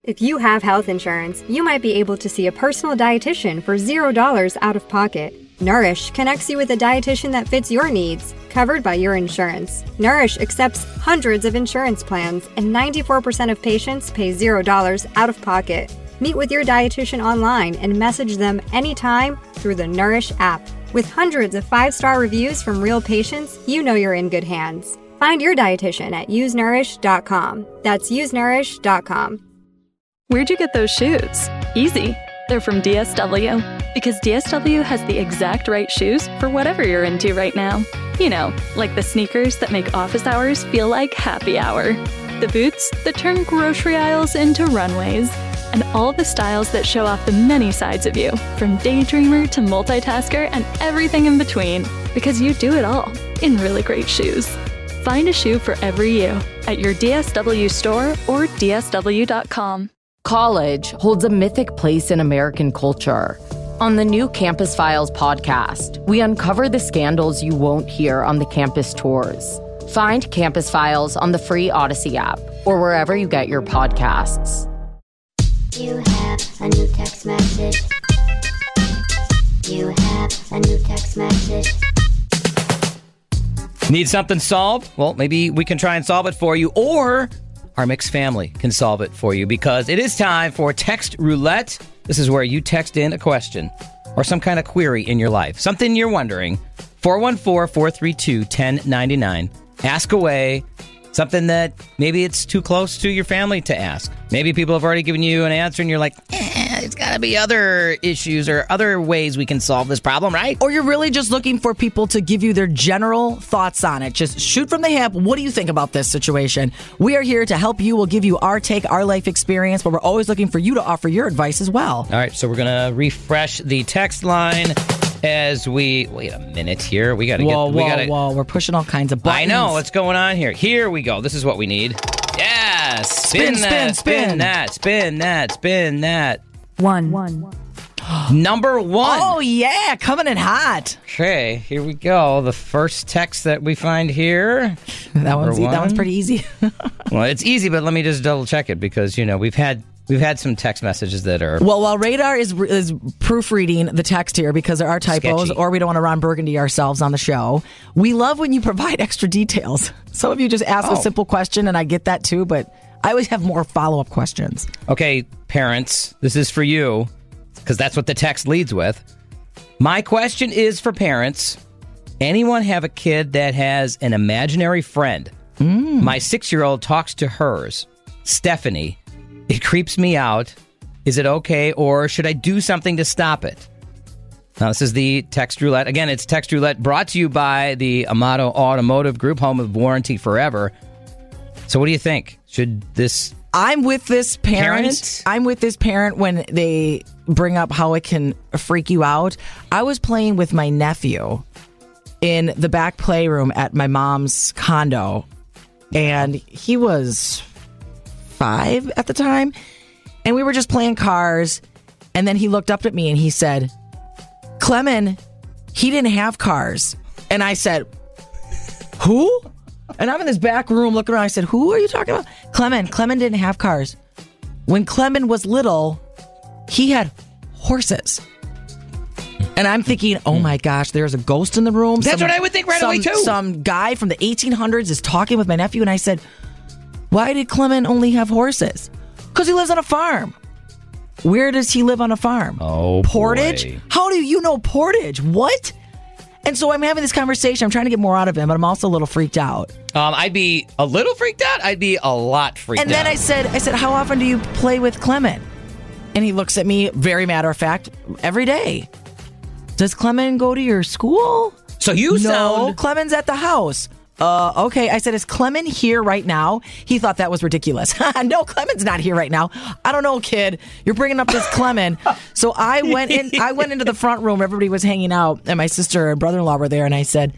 If you have health insurance, you might be able to see a personal dietitian for $0 out of pocket. Nourish connects you with a dietitian that fits your needs, covered by your insurance. Nourish accepts hundreds of insurance plans, and 94% of patients pay $0 out of pocket. Meet with your dietitian online and message them anytime through the Nourish app. With hundreds of 5-star reviews from real patients, you know you're in good hands. Find your dietitian at usenourish.com. That's usenourish.com. Where'd you get those shoes? Easy. They're from DSW. Because DSW has the exact right shoes for whatever you're into right now. You know, like the sneakers that make office hours feel like happy hour. The boots that turn grocery aisles into runways. And all the styles that show off the many sides of you, from daydreamer to multitasker and everything in between. Because you do it all in really great shoes. Find a shoe for every you at your DSW store or DSW.com. College holds a mythic place in American culture. On the new Campus Files podcast, we uncover the scandals you won't hear on the campus tours. Find Campus Files on the free Odyssey app or wherever you get your podcasts. You have a new text message. You have a new text message. Need something solved? Well, maybe we can try and solve it for you, or our mixed family can solve it for you, because it is time for Text Roulette. This is where you text in a question or some kind of query in your life, something you're wondering. 414-432-1099. Ask away. Something that maybe it's too close to your family to ask. Maybe people have already given you an answer and you're like, there's got to be other issues or other ways we can solve this problem, right? Or you're really just looking for people to give you their general thoughts on it. Just shoot from the hip. What do you think about this situation? We are here to help you. We'll give you our take, our life experience, but we're always looking for you to offer your advice as well. All right, so we're going to refresh the text line as we... Wait a minute here. We got to Whoa. We're pushing all kinds of buttons. I know. What's going on here? Here we go. This is what we need. Yeah! Spin that. Spin that. One. Number one. Oh, yeah. Coming in hot. Okay, here we go. The first text that we find here. That one's pretty easy. Well, it's easy, but let me just double check it, because, you know, we've had some text messages that are... Well, while Radar is proofreading the text here because there are typos, sketchy, or we don't want to Ron Burgundy ourselves on the show, we love when you provide extra details. Some of you just ask a simple question, and I get that too, but I always have more follow-up questions. Okay, parents, this is for you, because that's what the text leads with. My question is for parents. Anyone have a kid that has an imaginary friend? My 6-year-old talks to hers, Stephanie. It creeps me out. Is it okay, or should I do something to stop it? Now, this is the Text Roulette. Again, it's Text Roulette brought to you by the Amato Automotive Group, home of Warranty Forever. So what do you think? Should this... I'm with this parent. I'm with this parent when they bring up how it can freak you out. I was playing with my nephew in the back playroom at my mom's condo, and he was 5 at the time, and we were just playing cars, and then he looked up at me and he said, Clemen, he didn't have cars. And I said, who? And I'm in this back room looking around. I said, who are you talking about? Clemen didn't have cars. When Clemen was little, he had horses. And I'm thinking, oh my gosh, there's a ghost in the room. That's what I would think right away too. Some guy from the 1800s is talking with my nephew, and I said, why did Clement only have horses? Because he lives on a farm. Where does he live on a farm? Oh, Portage? boy. How do you know Portage? What? And so I'm having this conversation. I'm trying to get more out of him, but I'm also a little freaked out. I'd be a little freaked out. I'd be a lot freaked out. And then I said, how often do you play with Clement? And he looks at me, very matter of fact, every day. Does Clement go to your school? So you sound... No, Clement's at the house. Okay. I said, is Clement here right now? He thought that was ridiculous. No, Clement's not here right now. I don't know, kid. You're bringing up this Clement. So I went into the front room. Everybody was hanging out, and my sister and brother-in-law were there. And I said,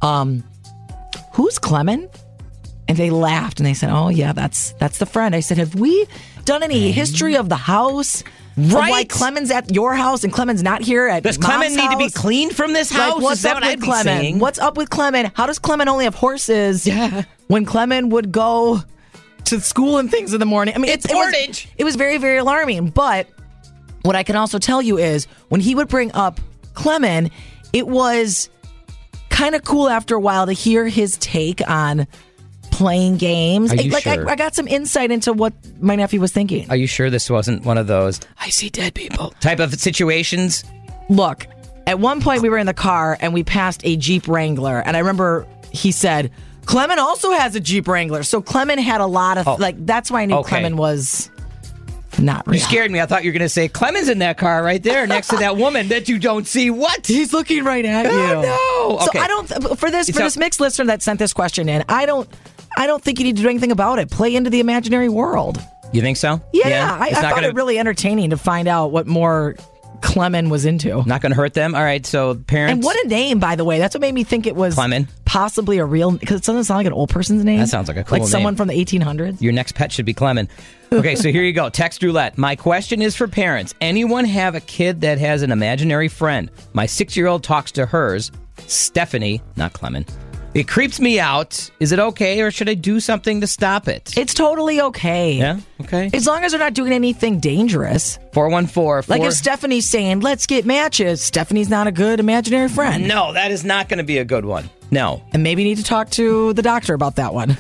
who's Clement? And they laughed, and they said, oh, yeah, that's the friend. I said, have we done any history of the house? Right. Why Clement's at your house and Clement's not here at Does Mom's Clement need to be house? cleaned from this house? Like, what's Is that up what with I'd be Clement? saying? What's up with Clement? How does Clement only have horses? Yeah. When Clement would go to school and things in the morning. I mean, it was very, very alarming. But what I can also tell you is when he would bring up Clemen, it was kind of cool after a while to hear his take on playing games. Are you sure? I got some insight into what my nephew was thinking. Are you sure this wasn't one of those I see dead people type of situations? Look, at one point we were in the car and we passed a Jeep Wrangler, and I remember he said, Clemen also has a Jeep Wrangler. So Clemen had a lot of, that's why I knew Clemen was not real. You scared me. I thought you were going to say, Clemen's in that car right there next to that woman that you don't see. What? He's looking right at you. Oh, no. Okay. So I don't, for this mixed listener that sent this question in, I don't think you need to do anything about it. Play into the imaginary world. You think so? Yeah. I found it really entertaining to find out what more Clemen was into. Not going to hurt them. All right, so parents. And what a name, by the way. That's what made me think it was Clemen. Possibly a real, because it doesn't sound like an old person's name. That sounds like a cool name. Like someone from the 1800s. Your next pet should be Clemen. Okay, so here you go. Text roulette. My question is for parents. Anyone have a kid that has an imaginary friend? My 6-year-old talks to hers, Stephanie, not Clemen. It creeps me out. Is it okay, or should I do something to stop it? It's totally okay. Yeah? Okay. As long as they're not doing anything dangerous. 414. Like if Stephanie's saying, let's get matches, Stephanie's not a good imaginary friend. No, that is not going to be a good one. No. And maybe you need to talk to the doctor about that one.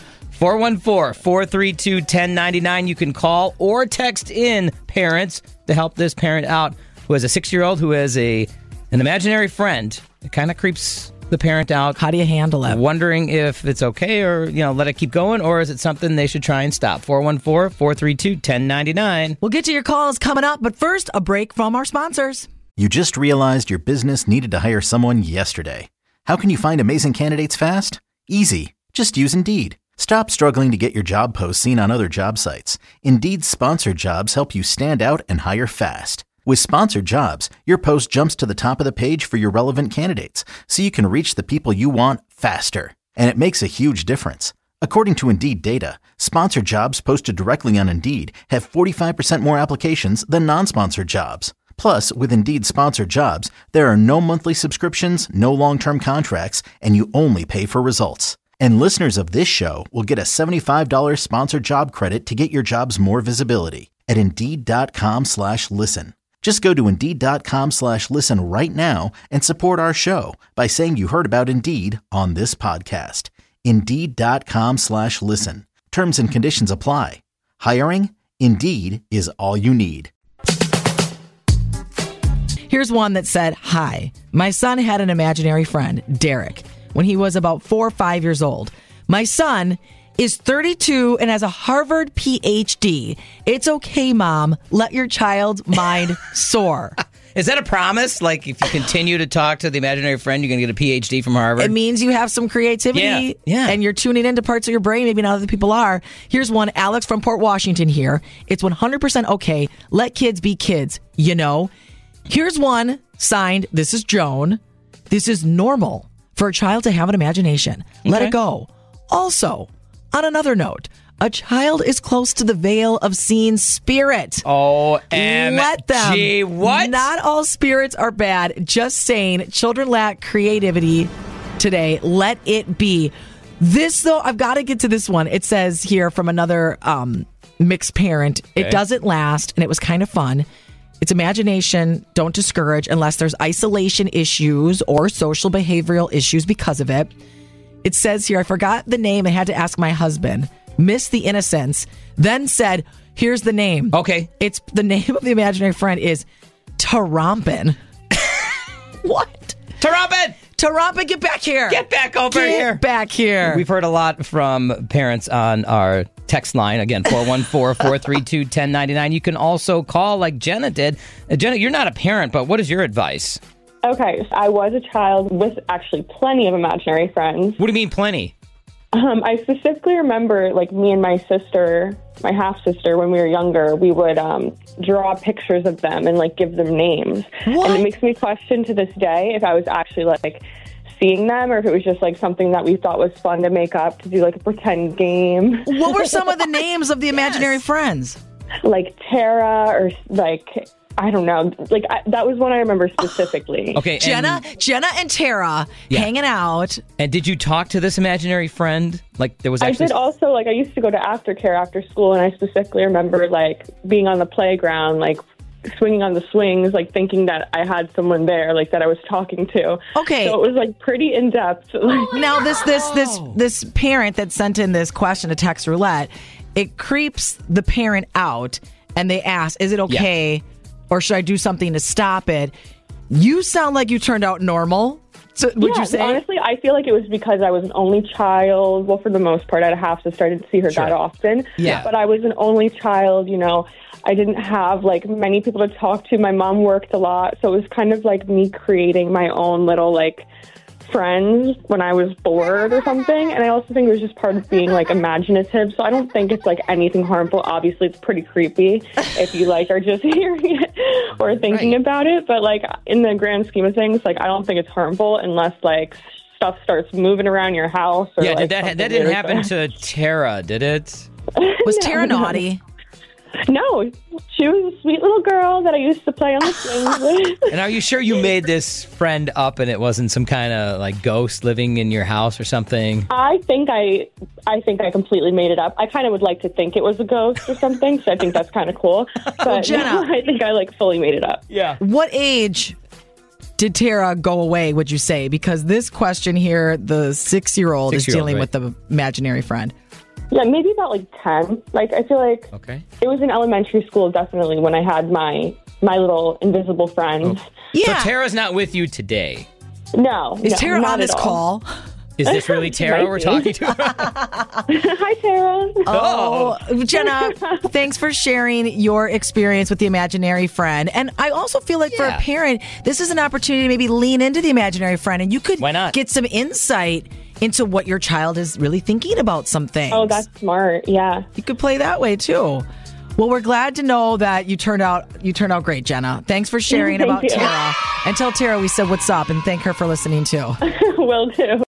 414-432-1099. You can call or text in parents to help this parent out who has a 6-year-old who has an imaginary friend. It kind of creeps the parent out. How do you handle it? Wondering if it's okay or, let it keep going, or is it something they should try and stop? 414-432-1099. We'll get to your calls coming up, but first, a break from our sponsors. You just realized your business needed to hire someone yesterday. How can you find amazing candidates fast? Easy. Just use Indeed. Stop struggling to get your job posts seen on other job sites. Indeed's sponsored jobs help you stand out and hire fast. With sponsored jobs, your post jumps to the top of the page for your relevant candidates, so you can reach the people you want faster. And it makes a huge difference. According to Indeed data, sponsored jobs posted directly on Indeed have 45% more applications than non-sponsored jobs. Plus, with Indeed sponsored jobs, there are no monthly subscriptions, no long-term contracts, and you only pay for results. And listeners of this show will get a $75 sponsored job credit to get your jobs more visibility at Indeed.com/listen. Just go to Indeed.com/listen right now and support our show by saying you heard about Indeed on this podcast. Indeed.com/listen. Terms and conditions apply. Hiring? Indeed is all you need. Here's one that said, hi, my son had an imaginary friend, Derek, when he was about 4 or 5 years old. My son is 32 and has a Harvard PhD. It's okay, Mom. Let your child's mind soar. Is that a promise? Like, if you continue to talk to the imaginary friend, you're going to get a PhD from Harvard? It means you have some creativity. Yeah. And you're tuning into parts of your brain maybe not other people are. Here's one, Alex from Port Washington here. It's 100% okay. Let kids be kids, Here's one, signed, this is Joan. This is normal for a child to have an imagination. Let it go. Also, on another note, a child is close to the veil of seeing spirit. OMG. Let them. What? Not all spirits are bad. Just saying, children lack creativity today. Let it be. This, though, I've got to get to this one. It says here from another mixed parent, It doesn't last, and it was kind of fun. It's imagination. Don't discourage unless there's isolation issues or social behavioral issues because of it. It says here, I forgot the name and had to ask my husband. Missed the innocence. Then said, here's the name. Okay. It's the name of the imaginary friend is Tarampin. What? Tarampin! Tarampin, get back here. Get back over here. Get back here. We've heard a lot from parents on our text line. Again, 414-432-1099. You can also call like Jenna did. Jenna, you're not a parent, but what is your advice? Okay, I was a child with actually plenty of imaginary friends. What do you mean plenty? I specifically remember, me and my sister, my half-sister, when we were younger, we would draw pictures of them and, give them names. What? And it makes me question to this day if I was actually, seeing them or if it was just, something that we thought was fun to make up to do, a pretend game. What were some of the names of the imaginary friends? Tara or, I don't know. Like, that was one I remember specifically. Okay, Jenna and Tara hanging out. And did you talk to this imaginary friend? Like, there was actually... I did also, like, I used to go to aftercare after school, and I specifically remember, like, being on the playground, like, swinging on the swings, like, thinking that I had someone there, like, that I was talking to. Okay. So it was, like, pretty in-depth. Now, this parent that sent in this question to Text Roulette, it creeps the parent out, and they ask, is it okay, or should I do something to stop it? You sound like you turned out normal. So would you say? Honestly, I feel like it was because I was an only child. Well, for the most part, I'd have to start to see her that often. Yeah. But I was an only child, you know. I didn't have, like, many people to talk to. My mom worked a lot. So it was kind of like me creating my own little, like, friends when I was bored or something. And I also think it was just part of being, like, imaginative. So I don't think it's, like, anything harmful. Obviously, it's pretty creepy if you, like, are just hearing it or thinking about it. But, like, in the grand scheme of things, like, I don't think it's harmful unless, like, stuff starts moving around your house. Or, like, that didn't happen to Tara, did it? Was Tara naughty? No, she was a sweet little girl that I used to play on the swings with. And are you sure you made this friend up and it wasn't some kind of, like, ghost living in your house or something? I think I completely made it up. I kind of would like to think it was a ghost or something, so I think that's kind of cool. But Jenna, I think I, like, fully made it up. Yeah. What age did Tara go away, would you say? Because this question here, the 6-year-old is dealing with the imaginary friend. Yeah, maybe about, like, 10. Like, I feel like it was in elementary school, definitely, when I had my little invisible friend. Oh. Yeah. So Tara's not with you today? No. Is Tara not on this at all. call? Is this really Tara we're talking to? Hi, Tara. Oh, Jenna, thanks for sharing your experience with the imaginary friend. And I also feel like for a parent, this is an opportunity to maybe lean into the imaginary friend, and you could get some insight into what your child is really thinking about some things. Oh, that's smart. Yeah. You could play that way too. Well, we're glad to know that you turned out great, Jenna. Thanks for sharing about Tara. And tell Tara we said what's up and thank her for listening too. Will do.